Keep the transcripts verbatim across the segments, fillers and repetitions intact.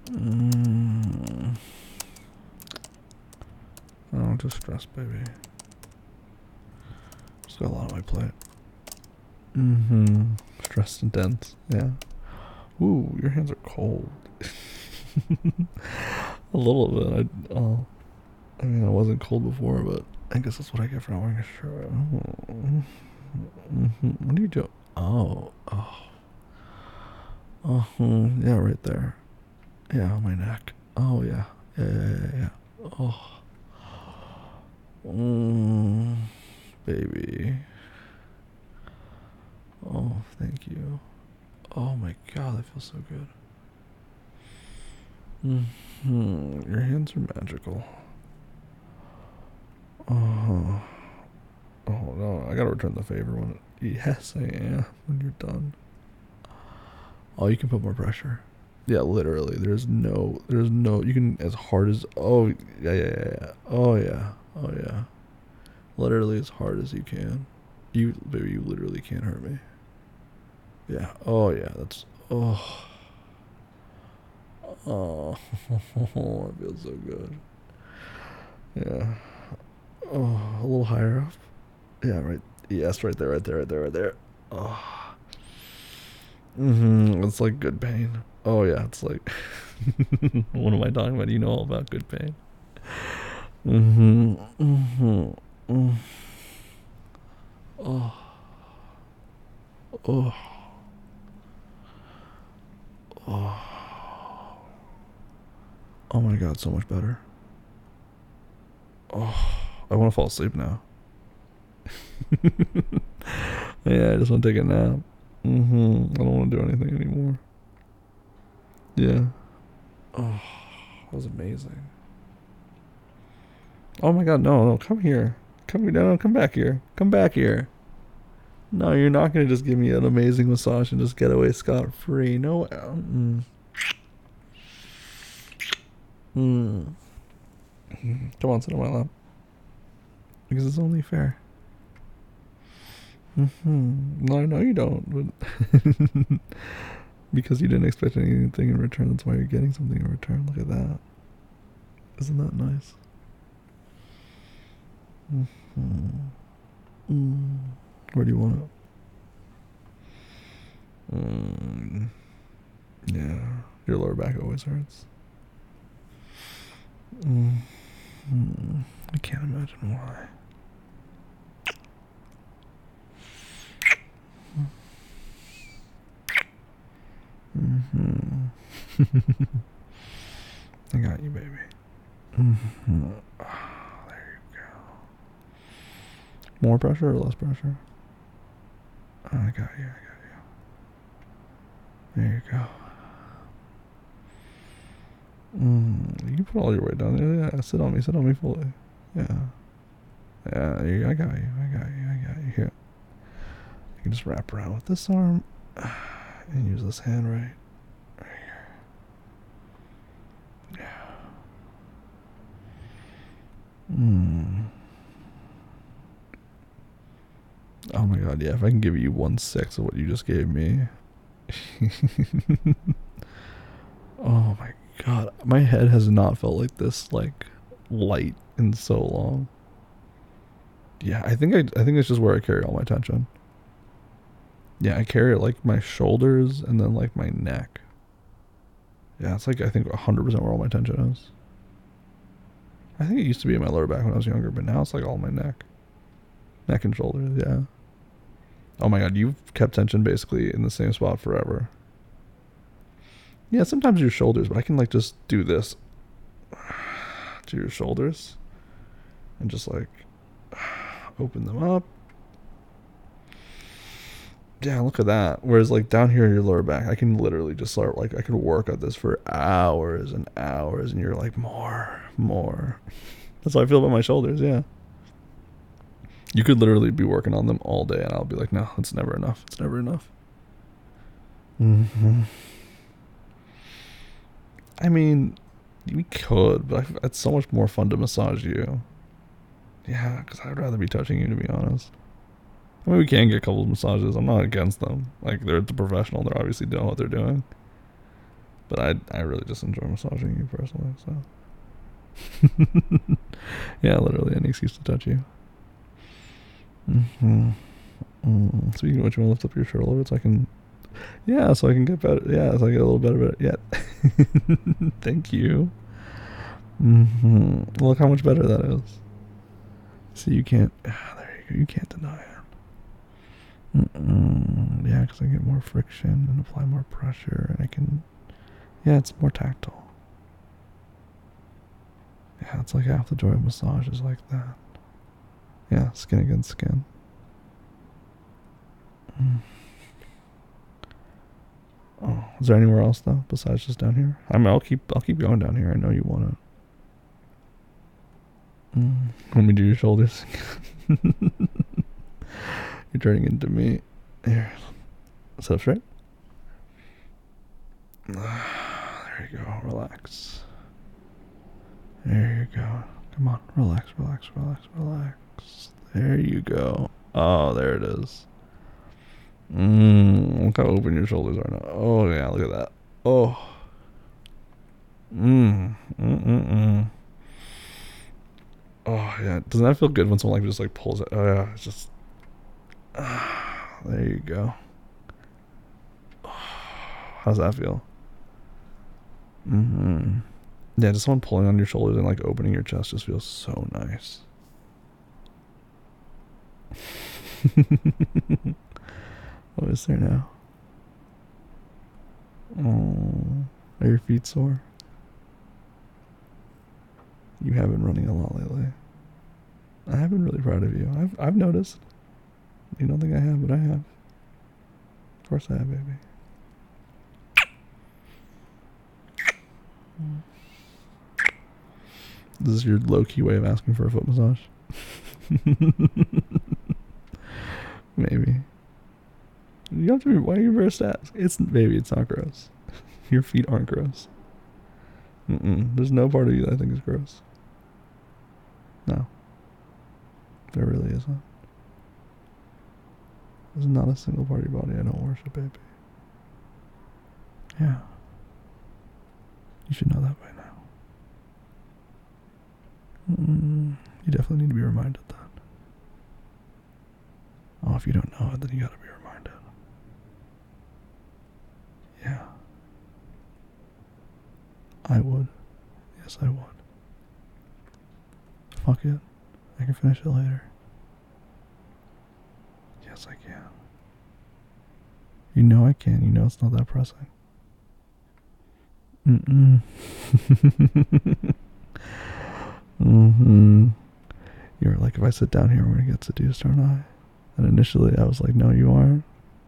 Mm. Oh, just stress, baby. Just got a lot on my plate. Mm-hmm. Stressed and tense. Yeah. Ooh, your hands are cold. A little bit. I, oh, I mean, I wasn't cold before, but I guess that's what I get for not wearing a shirt. Oh. Mm-hmm. What are you doing? Oh, oh, oh, yeah, right there. Yeah, on my neck. Oh yeah, yeah, yeah, yeah. yeah. Oh, mm, baby. Oh, thank you. Oh my God, that feels so good. Mm-hmm. Your hands are magical. Oh, oh no, I gotta return the favor when. Yes, I am. When you're done. Oh, you can put more pressure. Yeah, literally. There's no. There's no. You can as hard as. Oh yeah, yeah, yeah. yeah. Oh yeah. Oh yeah. Literally as hard as you can. You, baby, you literally can't hurt me. Yeah. Oh yeah. That's. Oh. Oh. It feels so good. Yeah. Oh, a little higher up. Yeah. Right. Yes. Right there. Right there. Right there. Right there. Oh. Mm-hmm. It's like good pain. Oh yeah. It's like. What am I talking about? You know all about good pain. Mm-hmm. Mm-hmm. Mm. Oh. Oh. Oh. Oh my God. So much better. Oh. I want to fall asleep now. Yeah, I just want to take a nap. Mm-hmm. I don't want to do anything anymore. Yeah. Oh, that was amazing. Oh my God, no, no, come here. Come here, no, no, come back here. Come back here. No, you're not going to just give me an amazing massage and just get away scot free. No. Mm. Mm. Come on, sit on my lap. Because it's only fair. Mm-hmm. No, no, you don't. But because you didn't expect anything in return, that's why you're getting something in return. Look at that. Isn't that nice? Mm-hmm. Mm. Where do you want it? Mm. Yeah, your lower back always hurts. Mm. Mm. I can't imagine why. Mm-hmm. I got you, baby. Mm-hmm. Oh, there you go. More pressure or less pressure? Oh, I got you. I got you. There you go. Mm, you can put all your weight down there. Yeah, sit on me. Sit on me fully. Yeah. Yeah, you, I got you. I got you. I got you. Here. You can just wrap around with this arm and use this hand right, right here. Yeah. Mm. Oh my God, yeah. If I can give you one sixth of what you just gave me. Oh my God, my head has not felt like this, like light in so long. Yeah, I think I, I think it's just where I carry all my tension. Yeah, I carry it like my shoulders and then like my neck. Yeah, it's like I think one hundred percent where all my tension is. I think it used to be in my lower back when I was younger, but now it's like all my neck. Neck and shoulders, yeah. Oh my God, you've kept tension basically in the same spot forever. Yeah, sometimes your shoulders, but I can like just do this to your shoulders and just like open them up. Yeah, look at that. Whereas like down here in your lower back, I can literally just start like I could work at this for hours and hours, and you're like more, more. That's how I feel about my shoulders. Yeah, you could literally be working on them all day, and I'll be like, no, it's never enough. It's never enough. Mm-hmm. I mean, we could, but I, it's so much more fun to massage you. Yeah, because I'd rather be touching you, to be honest. I mean, we can get a couple of massages. I'm not against them. Like, they're the professional. They're obviously doing what they're doing. But I I really just enjoy massaging you personally, so. Yeah, literally any excuse to touch you. Mm-hmm. Mm. Speaking of which, you want to lift up your shirt a little bit so I can. Yeah, so I can get better. Yeah, so I get a little better at it. Yeah. Thank you. Mm-hmm. Look how much better that is. See, you can't. Ah, there you go. You can't deny it. Mm-mm. Yeah, because I get more friction and apply more pressure, and I can. Yeah, it's more tactile. Yeah, it's like half the joy of massage is like that. Yeah, skin against skin. Mm. Oh, is there anywhere else though besides just down here? I mean, I'll keep I'll keep going down here. I know you want to. Mm. Let me do your shoulders. You're turning into me. Here, sit up straight. There you go. Relax. There you go. Come on, relax, relax, relax, relax. There you go. Oh, there it is. Mmm, look how open your shoulders are now. Oh, yeah, look at that. Oh. Mmm. Mm-mm-mm. Oh, yeah. Doesn't that feel good when someone like just like pulls it? Oh, yeah. It's just. Ah, there you go. Oh, how's that feel? Mm-hmm. Yeah, just someone pulling on your shoulders and like opening your chest just feels so nice. What is there now? Oh, are your feet sore? You have been running a lot lately. I have been really proud of you. I've I've noticed. You don't think I have, but I have. Of course I have, baby. This is your low-key way of asking for a foot massage? Maybe. You have to be, why are you embarrassed to ask? It's, baby, it's not gross. Your feet aren't gross. Mm-mm. There's no part of you that I think is gross. No. There really isn't. There's not a single part of your body I don't worship, baby. Yeah. You should know that by now. Mm, you definitely need to be reminded that. Oh, if you don't know it, then you gotta be reminded. Yeah. I would. Yes, I would. Fuck it. I can finish it later. Yes, I can. You know I can. You know it's not that pressing. Mm-mm. Mm-hmm. You were like, if I sit down here, we're gonna get seduced, aren't I? And initially, I was like, no, you aren't.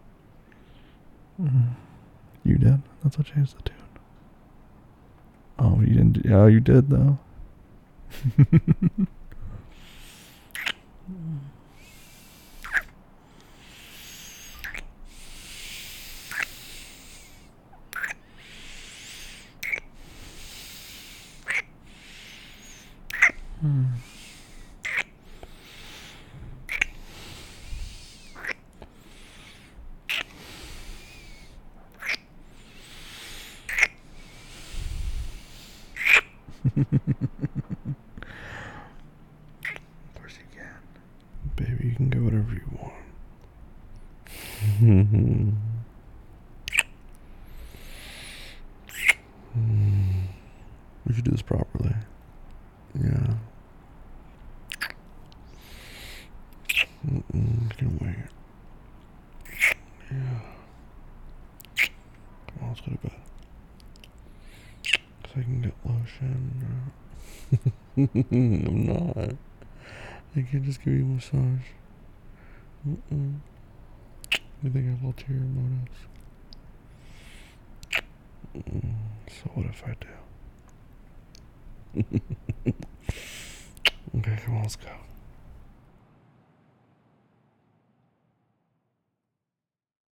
Mm. You did. That's what changed the tune. Oh, you didn't. Do, oh, you did though. Hmm. Of course you can. Baby, you can get whatever you want. We should do this properly. Yeah. Mm-mm, can wait. Yeah. Come on, let's go to bed. So I can get lotion. I'm not. I can't just give you a massage. Mm-mm. You think I've ulterior motives? Mm, so what if I do? Okay, come on, let's go.